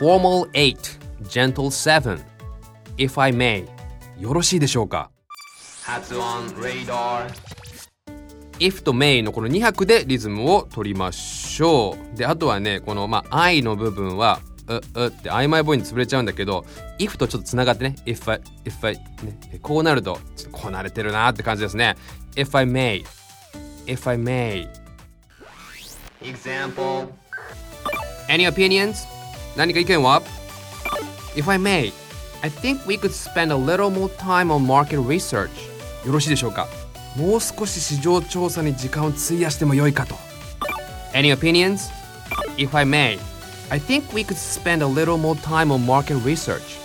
Formal 8 Gentle 7 If I may よろしいでしょうか。発音 Radar if と may のこの2拍でリズムを取りましょう。であとはねこのI の部分はって曖昧母音に潰れちゃうんだけど if とちょっとつながってね if I ねこうなるとちょっとこなれてるなって感じですね。 if I may Example Any opinions? 何か意見は？ If I may I think we could spend a little more time on market research よろしいでしょうか。もう少し市場調査に時間を費やしてもよいかと。 Any opinions? If I may I think we could spend a little more time on market research